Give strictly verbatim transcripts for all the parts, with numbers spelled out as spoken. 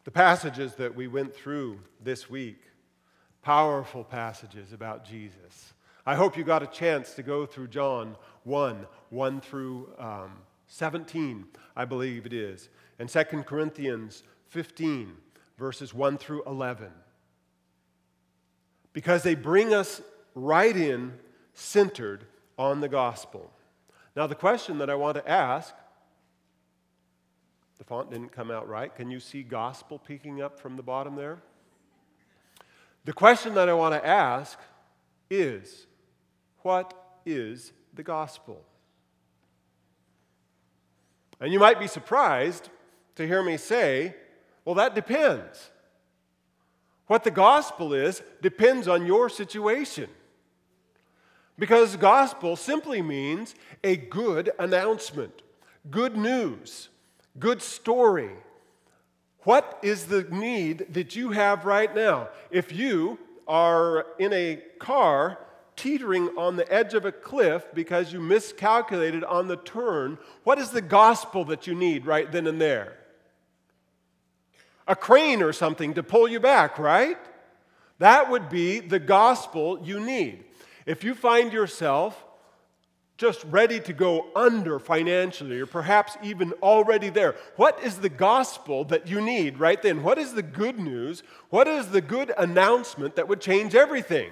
The passages that we went through this week, powerful passages about Jesus. I hope you got a chance to go through John one, one through um, seventeen, I believe it is, and Second Corinthians fifteen, verses one through eleven. Because they bring us right in, centered on the gospel. Now the question that I want to ask, the font didn't come out right. Can you see gospel peeking up from the bottom there? The question that I want to ask is, what is the gospel? And you might be surprised to hear me say, well, that depends. What the gospel is depends on your situation. Because gospel simply means a good announcement, good news, good story. What is the need that you have right now? If you are in a car teetering on the edge of a cliff because you miscalculated on the turn, what is the gospel that you need right then and there? A crane or something to pull you back, right? That would be the gospel you need. If you find yourself just ready to go under financially, or perhaps even already there, what is the gospel that you need right then? What is the good news? What is the good announcement that would change everything?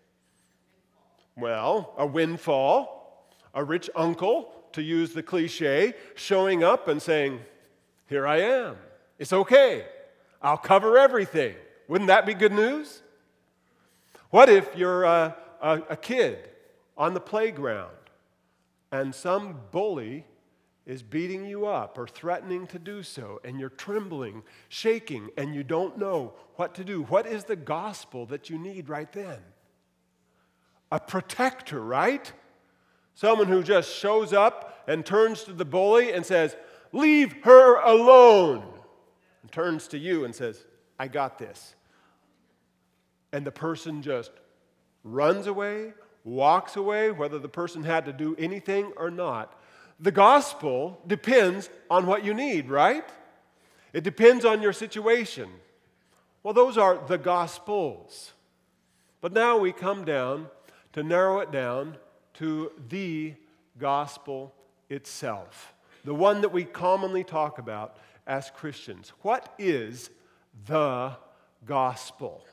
Well, a windfall, a rich uncle, to use the cliche, showing up and saying, here I am. It's okay. I'll cover everything. Wouldn't that be good news? What if you're a, a, a kid on the playground and some bully is beating you up or threatening to do so, and you're trembling, shaking, and you don't know what to do? What is the gospel that you need right then? A protector, right? Someone who just shows up and turns to the bully and says, leave her alone. And turns to you and says, I got this. And the person just runs away, walks away, whether the person had to do anything or not. The gospel depends on what you need, right? It depends on your situation. Well, those are the gospels. But now we come down to narrow it down to the gospel itself, the one that we commonly talk about as Christians. What is the gospel?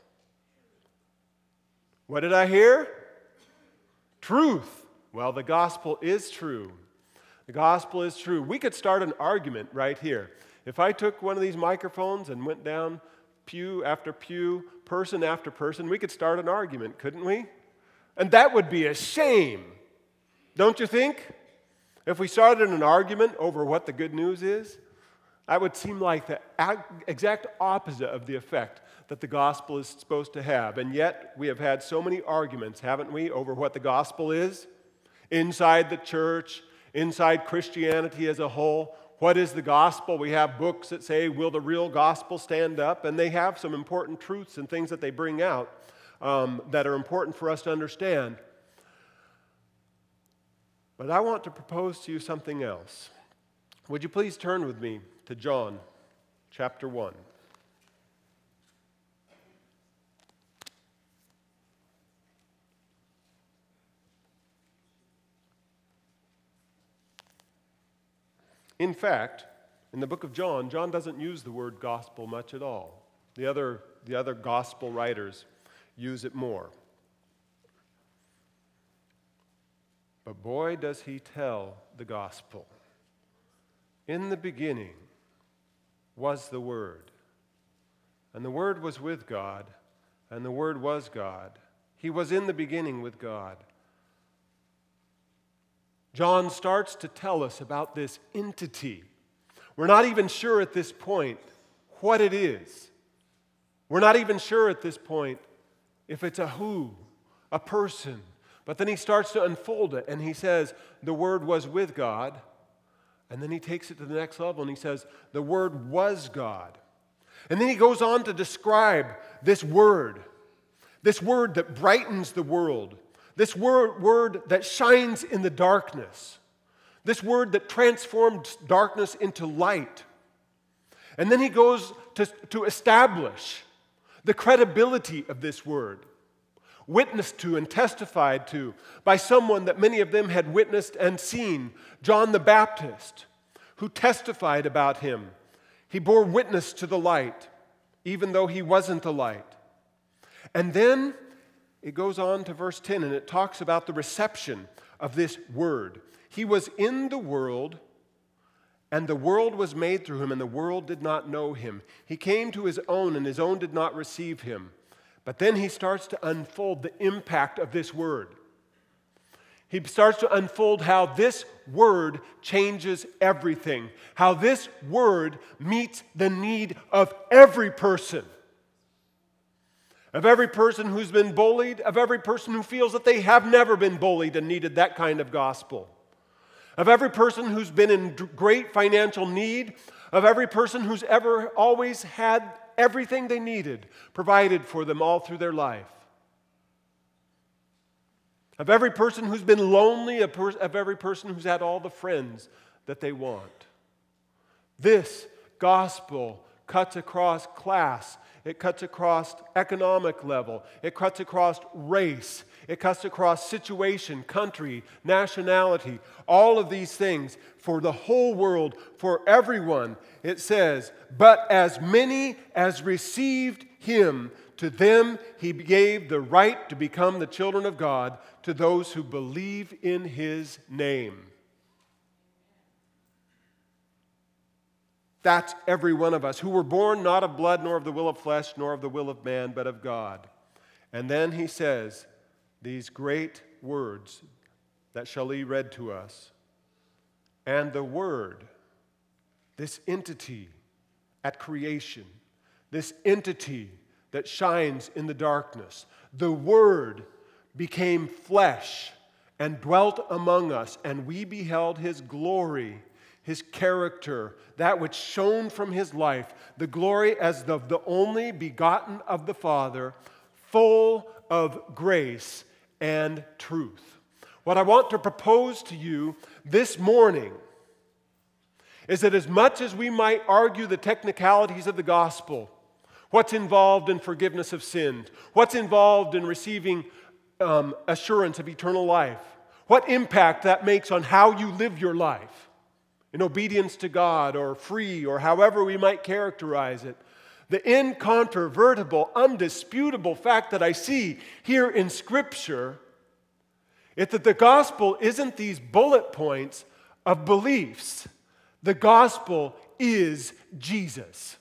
What did I hear? Truth. Well, the gospel is true. The gospel is true. We could start an argument right here. If I took one of these microphones and went down pew after pew, person after person, we could start an argument, couldn't we? And that would be a shame, don't you think? If we started an argument over what the good news is, that would seem like the exact opposite of the effect that the gospel is supposed to have. And yet, we have had so many arguments, haven't we, over what the gospel is? Inside the church, inside Christianity as a whole. What is the gospel? We have books that say, will the real gospel stand up? And they have some important truths and things that they bring out um, that are important for us to understand. But I want to propose to you something else. Would you please turn with me to John chapter one. In fact, in the book of John, John doesn't use the word gospel much at all. The other, the other gospel writers use it more. But boy, does he tell the gospel. In the beginning was the Word, and the Word was with God, and the Word was God. He was in the beginning with God. John starts to tell us about this entity. We're not even sure at this point what it is. We're not even sure at this point if it's a who, a person. But then he starts to unfold it, and he says, the Word was with God. And then he takes it to the next level, and he says, the Word was God. And then he goes on to describe this Word, this Word that brightens the world, this word, word that shines in the darkness, this Word that transformed darkness into light. And then he goes to, to establish the credibility of this word, witnessed to and testified to by someone that many of them had witnessed and seen, John the Baptist, who testified about him. He bore witness to the light, even though he wasn't the light. And then it goes on to verse ten, and it talks about the reception of this word. He was in the world, and the world was made through him, and the world did not know him. He came to his own, and his own did not receive him. But then he starts to unfold the impact of this word. He starts to unfold how this word changes everything, how this word meets the need of every person. Of every person who's been bullied, of every person who feels that they have never been bullied and needed that kind of gospel. Of every person who's been in great financial need, of every person who's ever always had everything they needed provided for them all through their life. Of every person who's been lonely, of every person who's had all the friends that they want. This gospel cuts across class. It cuts across economic level. It cuts across race. It cuts across situation, country, nationality, all of these things for the whole world, for everyone. It says, but as many as received him, to them he gave the right to become the children of God, to those who believe in his name. That's every one of us, who were born not of blood, nor of the will of flesh, nor of the will of man, but of God. And then he says these great words that Shali read to us. And the Word, this entity at creation, this entity that shines in the darkness, the Word became flesh and dwelt among us, and we beheld his glory, his character, that which shone from his life, the glory as of the only begotten of the Father, full of grace and truth. What I want to propose to you this morning is that as much as we might argue the technicalities of the gospel, what's involved in forgiveness of sins, what's involved in receiving um, assurance of eternal life, what impact that makes on how you live your life, in obedience to God or free or however we might characterize it. The incontrovertible, undisputable fact that I see here in Scripture is that the gospel isn't these bullet points of beliefs. The gospel is Jesus.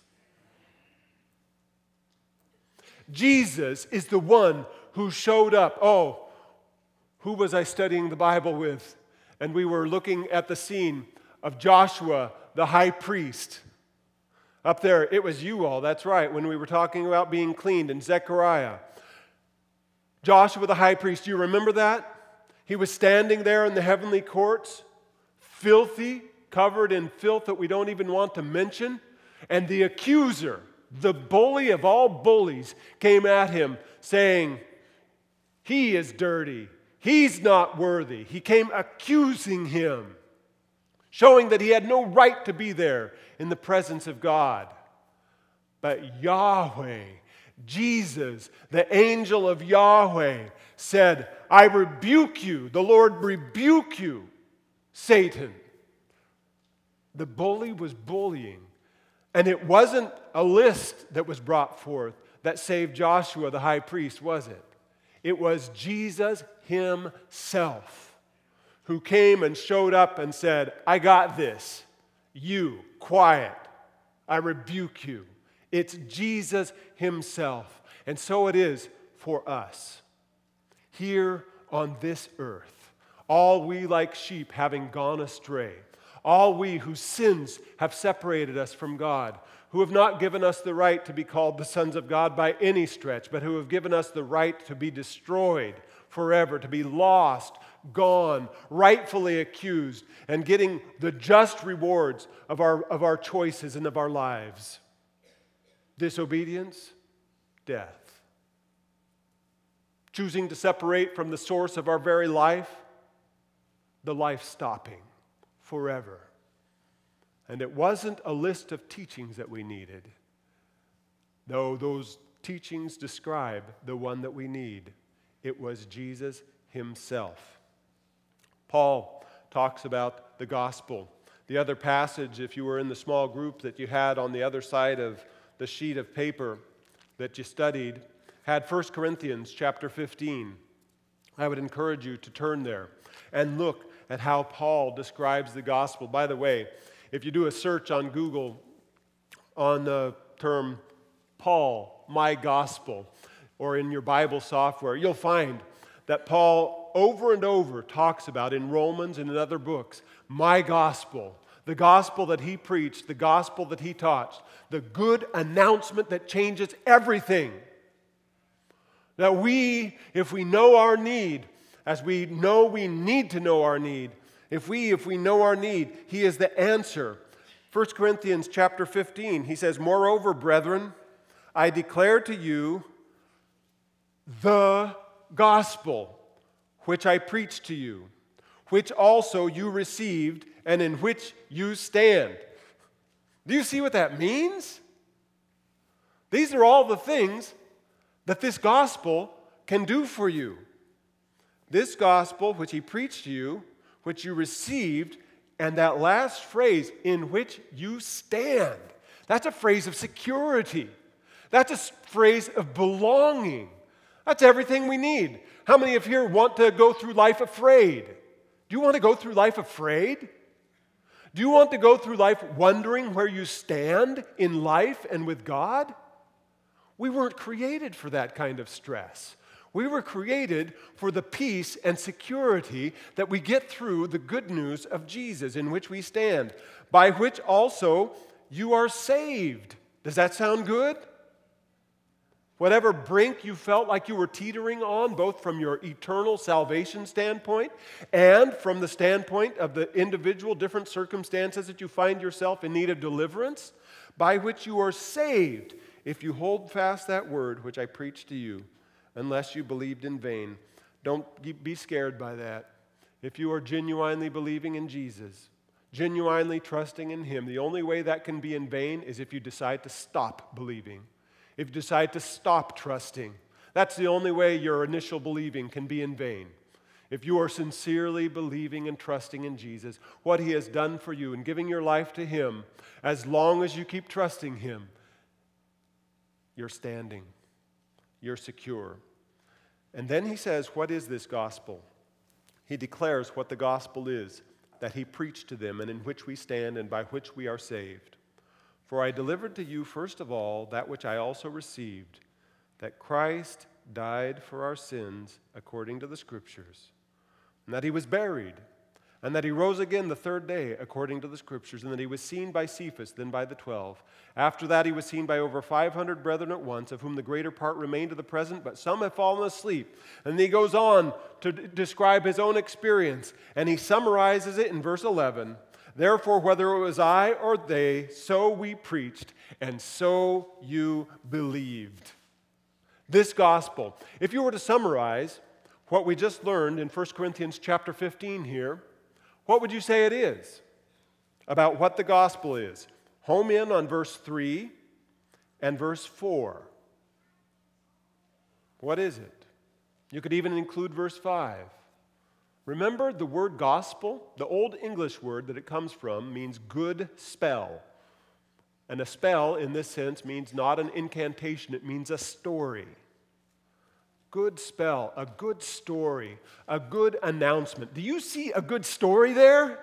Jesus is the one who showed up. Oh, who was I studying the Bible with? And we were looking at the scene of Joshua, the high priest. Up there, it was you all, that's right, when we were talking about being cleaned in Zechariah. Joshua, the high priest, do you remember that? He was standing there in the heavenly courts, filthy, covered in filth that we don't even want to mention. And the accuser, the bully of all bullies, came at him saying, he is dirty, he's not worthy. He came accusing him, showing that he had no right to be there in the presence of God. But Yahweh, Jesus, the angel of Yahweh, said, I rebuke you, the Lord rebuke you, Satan. The bully was bullying. And it wasn't a list that was brought forth that saved Joshua, the high priest, was it? It was Jesus himself who came and showed up and said, I got this. You, quiet. I rebuke you. It's Jesus himself. And so it is for us. Here on this earth, all we like sheep having gone astray, all we whose sins have separated us from God, who have not given us the right to be called the sons of God by any stretch, but who have given us the right to be destroyed forever, to be lost, gone, rightfully accused, and getting the just rewards of our, of our choices and of our lives. Disobedience, death. Choosing to separate from the source of our very life, the life stopping forever. And it wasn't a list of teachings that we needed, though those teachings describe the one that we need. It was Jesus himself. Paul talks about the gospel. The other passage, if you were in the small group that you had on the other side of the sheet of paper that you studied, had First Corinthians chapter fifteen. I would encourage you to turn there and look at how Paul describes the gospel. By the way, if you do a search on Google on the term Paul, my gospel, or in your Bible software, you'll find that Paul over and over talks about in Romans and in other books, my gospel, the gospel that he preached, the gospel that he taught, the good announcement that changes everything. That we, if we know our need, as we know we need to know our need, if we, if we know our need, he is the answer. First Corinthians chapter fifteen, he says, moreover, brethren, I declare to you the gospel which I preached to you, which also you received and in which you stand. Do you see what that means? These are all the things that this gospel can do for you. This gospel which he preached to you, which you received, and that last phrase, in which you stand. That's a phrase of security. That's a phrase of belonging. That's everything we need. How many of you want to go through life afraid? Do you want to go through life afraid? Do you want to go through life wondering where you stand in life and with God? We weren't created for that kind of stress. We were created for the peace and security that we get through the good news of Jesus, in which we stand, by which also you are saved. Does that sound good? Whatever brink you felt like you were teetering on, both from your eternal salvation standpoint and from the standpoint of the individual different circumstances that you find yourself in need of deliverance, by which you are saved, if you hold fast that word which I preached to you, unless you believed in vain. Don't be scared by that. If you are genuinely believing in Jesus, genuinely trusting in him, the only way that can be in vain is if you decide to stop believing. If you decide to stop trusting, that's the only way your initial believing can be in vain. If you are sincerely believing and trusting in Jesus, what he has done for you and giving your life to him, as long as you keep trusting him, you're standing, you're secure. And then he says, what is this gospel? He declares what the gospel is, that he preached to them and in which we stand and by which we are saved. For I delivered to you first of all that which I also received, that Christ died for our sins according to the Scriptures, and that he was buried, and that he rose again the third day according to the Scriptures, and that he was seen by Cephas, then by the twelve. After that he was seen by over five hundred brethren at once, of whom the greater part remain to the present, but some have fallen asleep. And he goes on to d- describe his own experience, and he summarizes it in verse eleven. Therefore, whether it was I or they, so we preached, and so you believed. This gospel. If you were to summarize what we just learned in First Corinthians chapter fifteen here, what would you say it is about what the gospel is? Home in on verse three and verse four. What is it? You could even include verse five. Remember, the word gospel, the Old English word that it comes from, means good spell. And a spell, in this sense, means not an incantation, it means a story. Good spell, a good story, a good announcement. Do you see a good story there?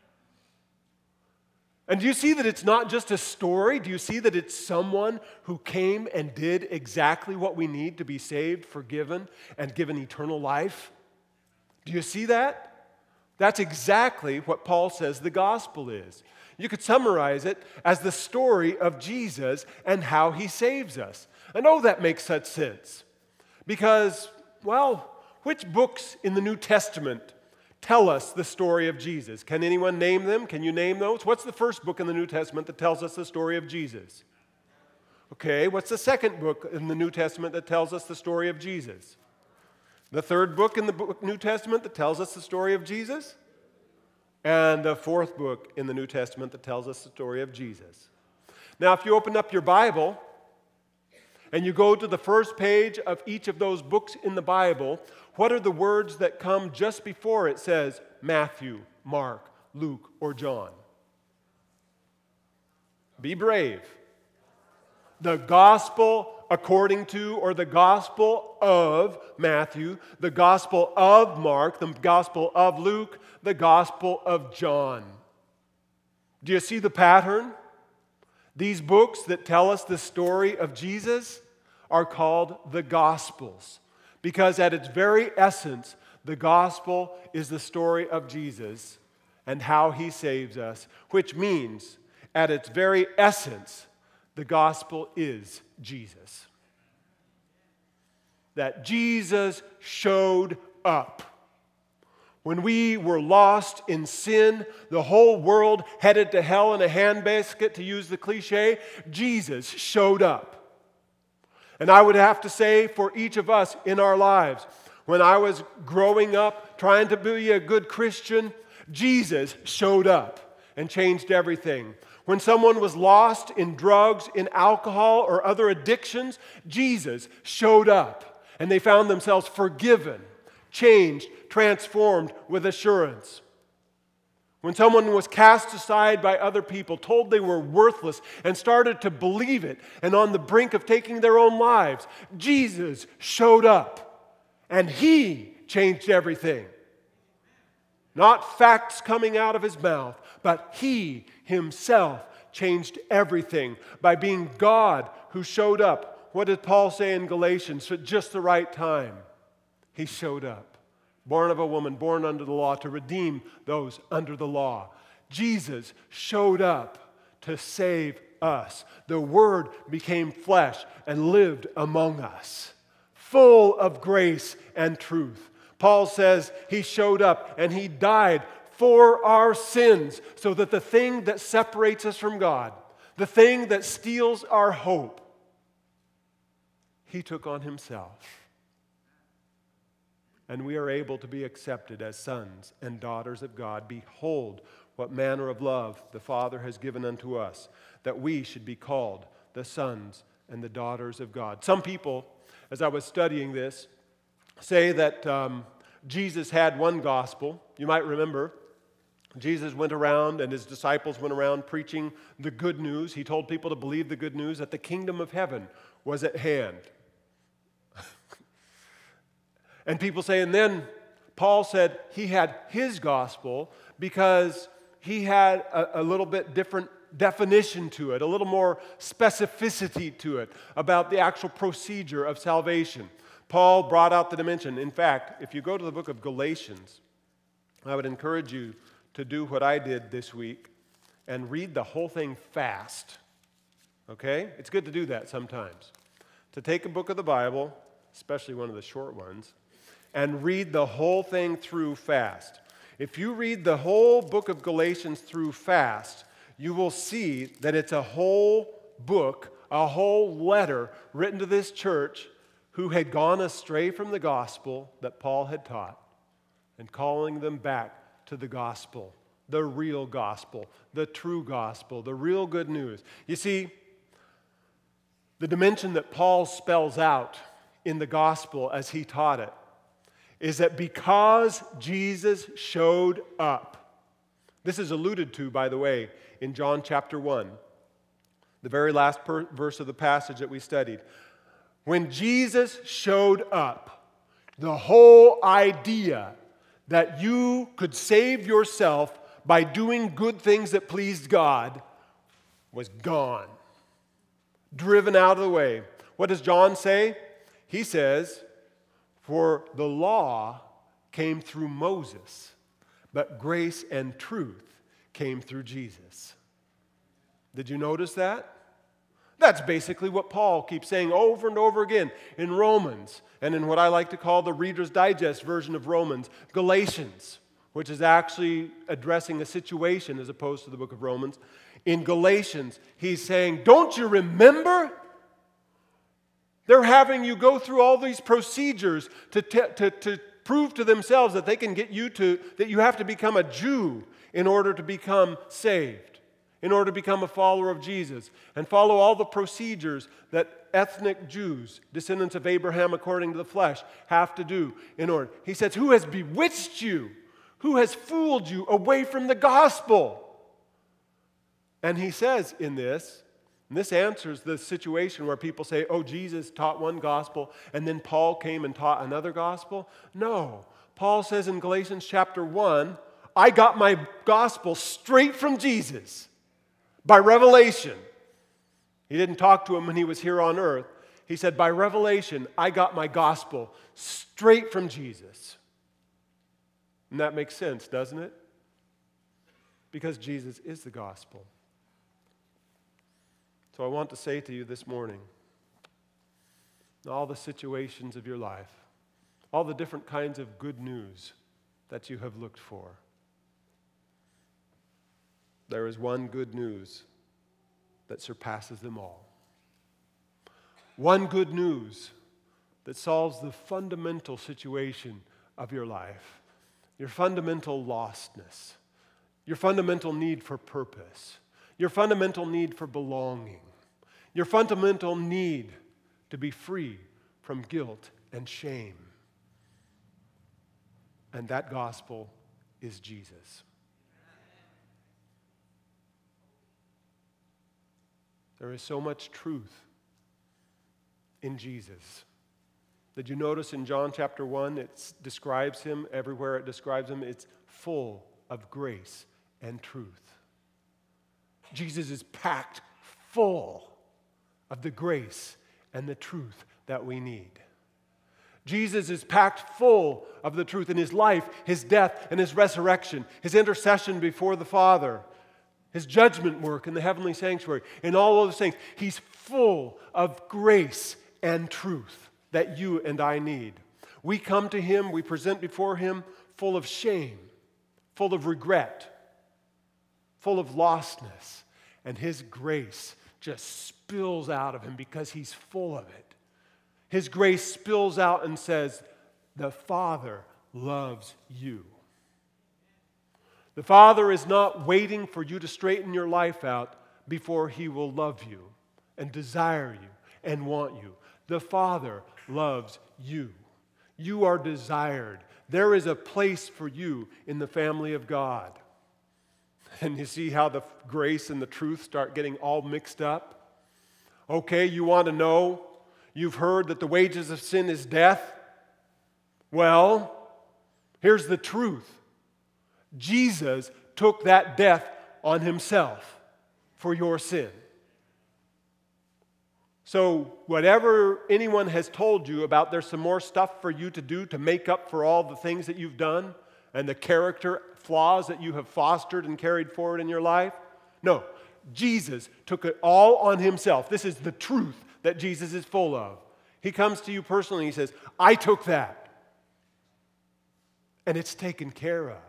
And do you see that it's not just a story? Do you see that it's someone who came and did exactly what we need to be saved, forgiven, and given eternal life? Do you see that? That's exactly what Paul says the gospel is. You could summarize it as the story of Jesus and how he saves us. And oh, that makes such sense. Because, well, which books in the New Testament tell us the story of Jesus? Can anyone name them? Can you name those? What's the first book in the New Testament that tells us the story of Jesus? Okay, what's the second book in the New Testament that tells us the story of Jesus? The third book in the book, New Testament that tells us the story of Jesus? and the fourth book in the New Testament that tells us the story of Jesus. Now, if you open up your Bible and you go to the first page of each of those books in the Bible, what are the words that come just before it says Matthew, Mark, Luke, or John? Be brave. The gospel according to, or the gospel of Matthew, the gospel of Mark, the gospel of Luke, the gospel of John. Do you see the pattern? These books that tell us the story of Jesus are called the Gospels, because at its very essence, the gospel is the story of Jesus and how he saves us, which means, at its very essence, the gospel is Jesus. That Jesus showed up. When we were lost in sin, the whole world headed to hell in a handbasket, to use the cliche, Jesus showed up. And I would have to say for each of us in our lives, when I was growing up, trying to be a good Christian, Jesus showed up and changed everything. When someone was lost in drugs, in alcohol, or other addictions, Jesus showed up and they found themselves forgiven, changed, transformed with assurance. When someone was cast aside by other people, told they were worthless, and started to believe it, and on the brink of taking their own lives, Jesus showed up, and he changed everything. Not facts coming out of his mouth, but he himself changed everything by being God who showed up. What did Paul say in Galatians? At just the right time, he showed up. Born of a woman, born under the law, to redeem those under the law. Jesus showed up to save us. The Word became flesh and lived among us, full of grace and truth. Paul says he showed up and he died for our sins, so that the thing that separates us from God, the thing that steals our hope, he took on himself. And we are able to be accepted as sons and daughters of God. Behold, what manner of love the Father has given unto us, that we should be called the sons and the daughters of God. Some people, as I was studying this, say that um, Jesus had one gospel. You might remember, Jesus went around and his disciples went around preaching the good news. He told people to believe the good news that the kingdom of heaven was at hand. And people say, and then Paul said he had his gospel because he had a, a little bit different definition to it, a little more specificity to it about the actual procedure of salvation. Paul brought out the dimension. In fact, if you go to the book of Galatians, I would encourage you to do what I did this week and read the whole thing fast. Okay? It's good to do that sometimes. To take a book of the Bible, especially one of the short ones, and read the whole thing through fast. If you read the whole book of Galatians through fast, you will see that it's a whole book, a whole letter written to this church who had gone astray from the gospel that Paul had taught, and calling them back to the gospel, the real gospel, the true gospel, the real good news. You see, the dimension that Paul spells out in the gospel as he taught it is that because Jesus showed up, this is alluded to, by the way, in John chapter one, the very last per- verse of the passage that we studied. When Jesus showed up, the whole idea that you could save yourself by doing good things that pleased God was gone, driven out of the way. What does John say? He says, for the law came through Moses, but grace and truth came through Jesus. Did you notice that? That's basically what Paul keeps saying over and over again in Romans, and in what I like to call the Reader's Digest version of Romans, Galatians, which is actually addressing a situation as opposed to the book of Romans. In Galatians, he's saying, don't you remember? They're having you go through all these procedures to, te- to, to prove to themselves that they can get you to, that you have to become a Jew in order to become saved, in order to become a follower of Jesus, and follow all the procedures that ethnic Jews, descendants of Abraham according to the flesh, have to do in order. He says, who has bewitched you? Who has fooled you away from the gospel? And he says in this, and this answers the situation where people say, oh, Jesus taught one gospel, and then Paul came and taught another gospel. No. Paul says in Galatians chapter one, I got my gospel straight from Jesus by revelation. He didn't talk to him when he was here on earth. He said, by revelation, I got my gospel straight from Jesus. And that makes sense, doesn't it? Because Jesus is the gospel. So I want to say to you this morning, in all the situations of your life, all the different kinds of good news that you have looked for, there is one good news that surpasses them all. One good news that solves the fundamental situation of your life, your fundamental lostness, your fundamental need for purpose, your fundamental need for belonging, your fundamental need to be free from guilt and shame. And that gospel is Jesus. There is so much truth in Jesus. Did you notice in John chapter one, it describes him, everywhere it describes him, it's full of grace and truth. Jesus is packed full of the grace and the truth that we need. Jesus is packed full of the truth in his life, his death, and his resurrection, his intercession before the Father, his judgment work in the heavenly sanctuary, and all those things. He's full of grace and truth that you and I need. We come to him, we present before him full of shame, full of regret, full of lostness, and his grace just spills out of him because he's full of it. His grace spills out and says, the Father loves you. The Father is not waiting for you to straighten your life out before he will love you and desire you and want you. The Father loves you. You are desired. There is a place for you in the family of God. And you see how the grace and the truth start getting all mixed up? Okay, you want to know? You've heard that the wages of sin is death? Well, here's the truth. Jesus took that death on himself for your sin. So whatever anyone has told you about there's some more stuff for you to do to make up for all the things that you've done and the character flaws that you have fostered and carried forward in your life, no, Jesus took it all on himself. This is the truth that Jesus is full of. He comes to you personally and he says, I took that. And it's taken care of.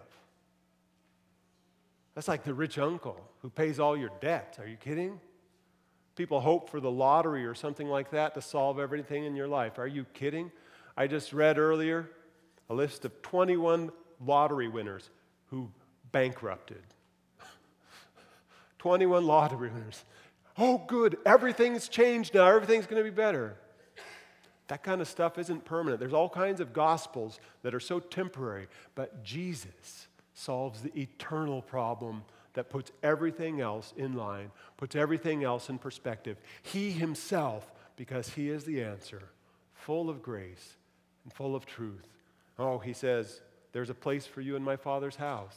That's like the rich uncle who pays all your debts. Are you kidding? People hope for the lottery or something like that to solve everything in your life. Are you kidding? I just read earlier a list of twenty-one lottery winners who bankrupted. twenty-one lottery winners. Oh, good. Everything's changed now. Everything's going to be better. That kind of stuff isn't permanent. There's all kinds of gospels that are so temporary, but Jesus solves the eternal problem that puts everything else in line, puts everything else in perspective. He himself, because he is the answer, full of grace and full of truth. Oh, he says, there's a place for you in my Father's house.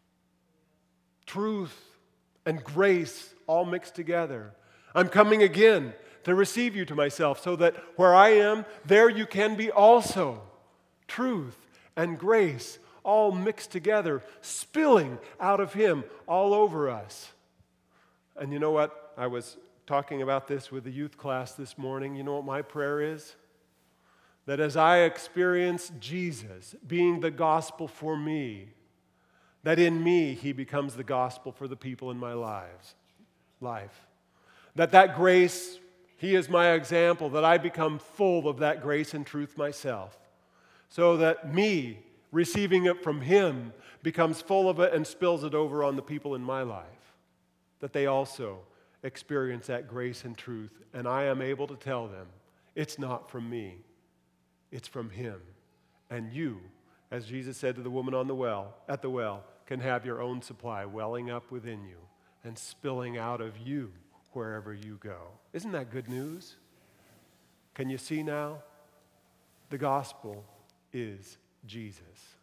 Truth and grace all mixed together. I'm coming again to receive you to myself so that where I am, there you can be also. Truth and grace all mixed together, spilling out of him all over us. And you know what? I was talking about this with the youth class this morning. You know what my prayer is? That as I experience Jesus being the gospel for me, that in me he becomes the gospel for the people in my lives, life. That that grace, he is my example, that I become full of that grace and truth myself. So that me receiving it from Him, becomes full of it and spills it over on the people in my life, that they also experience that grace and truth, and I am able to tell them, it's not from me, it's from Him. And you, as Jesus said to the woman on the well, at the well, can have your own supply welling up within you and spilling out of you wherever you go. Isn't that good news? Can you see now? The gospel is Jesus.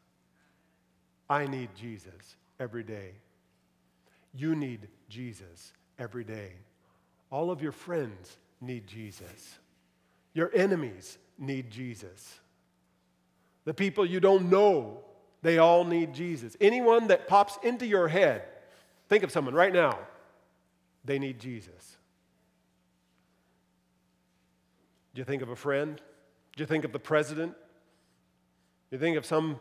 I need Jesus every day. You need Jesus every day. All of your friends need Jesus. Your enemies need Jesus. The people you don't know, they all need Jesus. Anyone that pops into your head, think of someone right now, they need Jesus. Do you think of a friend? Do you think of the president? Do you think of some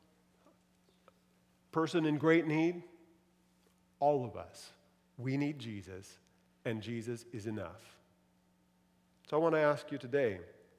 person in great need? All of us, we need Jesus, and Jesus is enough. So I want to ask you today,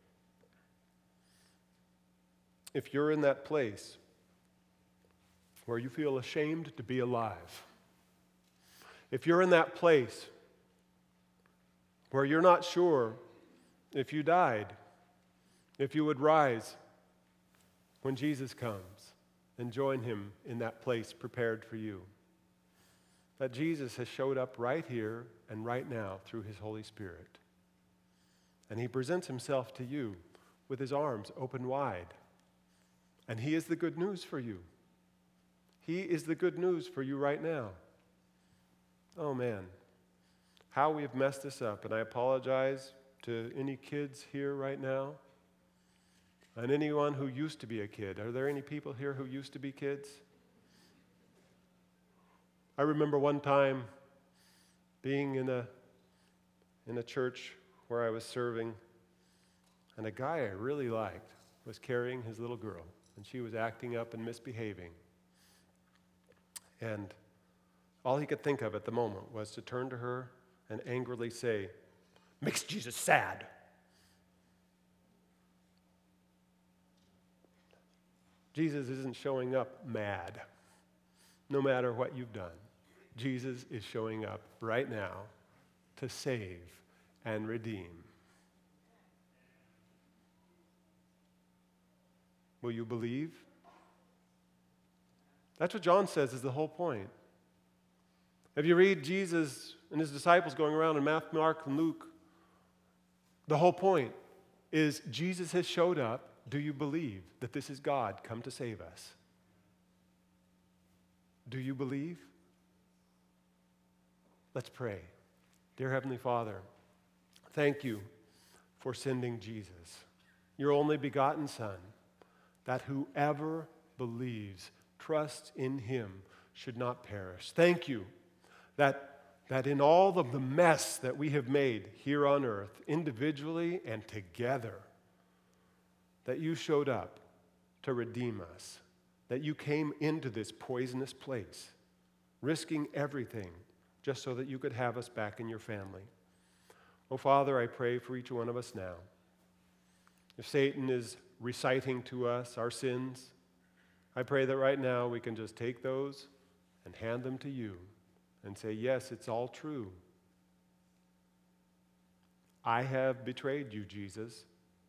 if you're in that place where you feel ashamed to be alive, if you're in that place where you're not sure if you died, if you would rise when Jesus comes and join Him in that place prepared for you, that Jesus has showed up right here and right now through His Holy Spirit. And He presents Himself to you with His arms open wide. And He is the good news for you. He is the good news for you right now. Oh man, how we have messed this up. And I apologize to any kids here right now and anyone who used to be a kid. Are there any people here who used to be kids? I remember one time being in a, in a church where I was serving, and a guy I really liked was carrying his little girl, and she was acting up and misbehaving. And all he could think of at the moment was to turn to her and angrily say, "Makes Jesus sad." Jesus isn't showing up mad, no matter what you've done. Jesus is showing up right now to save and redeem. Will you believe? That's what John says is the whole point. If you read Jesus and His disciples going around in Matthew, Mark, and Luke, the whole point is Jesus has showed up. Do you believe that this is God come to save us? Do you believe? Let's pray. Dear Heavenly Father, thank you for sending Jesus, your only begotten Son, that whoever believes, trusts in Him, should not perish. Thank you that, that in all of the mess that we have made here on earth, individually and together, that you showed up to redeem us, that you came into this poisonous place, risking everything just so that you could have us back in your family. Oh, Father, I pray for each one of us now. If Satan is reciting to us our sins, I pray that right now we can just take those and hand them to you and say, yes, it's all true. I have betrayed you, Jesus,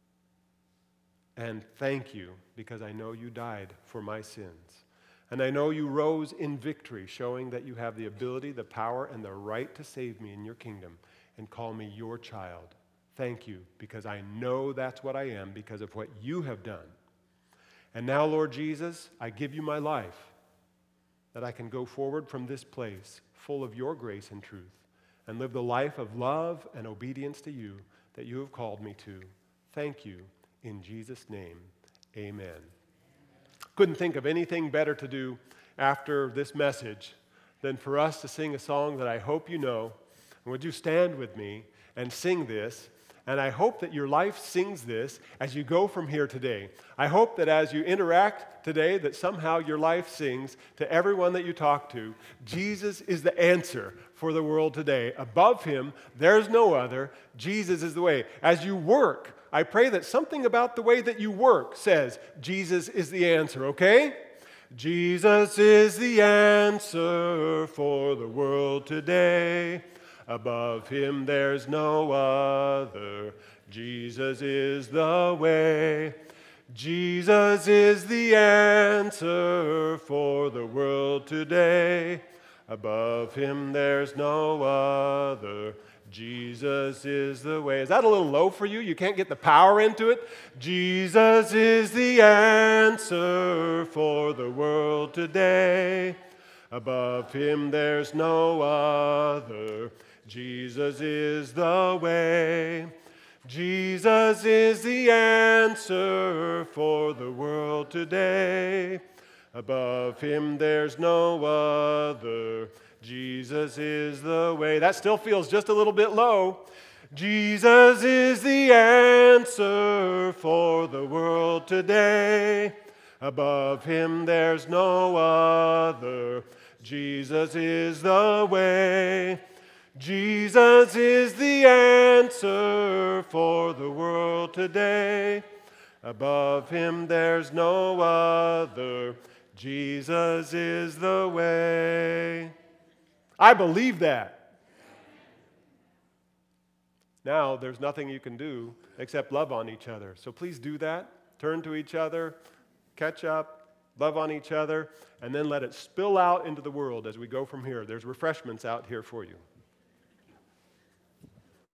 and thank you because I know you died for my sins. And I know you rose in victory, showing that you have the ability, the power, and the right to save me in your kingdom and call me your child. Thank you, because I know that's what I am because of what you have done. And now, Lord Jesus, I give you my life, that I can go forward from this place full of your grace and truth and live the life of love and obedience to you that you have called me to. Thank you. In Jesus' name, amen. Couldn't think of anything better to do after this message than for us to sing a song that I hope you know. And would you stand with me and sing this And I hope that your life sings this as you go from here today. I hope that as you interact today, that somehow your life sings to everyone that you talk to, Jesus is the answer for the world today. Above him, there's no other. Jesus is the way. As you work, I pray that something about the way that you work says, Jesus is the answer, okay? Jesus is the answer for the world today. Above him there's no other. Jesus is the way. Jesus is the answer for the world today. Above him there's no other. Jesus is the way. Is that a little low for you? You can't get the power into it? Jesus is the answer for the world today. Above him there's no other. Jesus is the way. Jesus is the answer for the world today. Above him there's no other. Jesus is the way. That still feels just a little bit low. Jesus is the answer for the world today. Above him there's no other. Jesus is the way. Jesus is the answer for the world today. Above him there's no other. Jesus is the way. I believe that. Now there's nothing you can do except love on each other. So please do that. Turn to each other, catch up, love on each other, and then let it spill out into the world as we go from here. There's refreshments out here for you.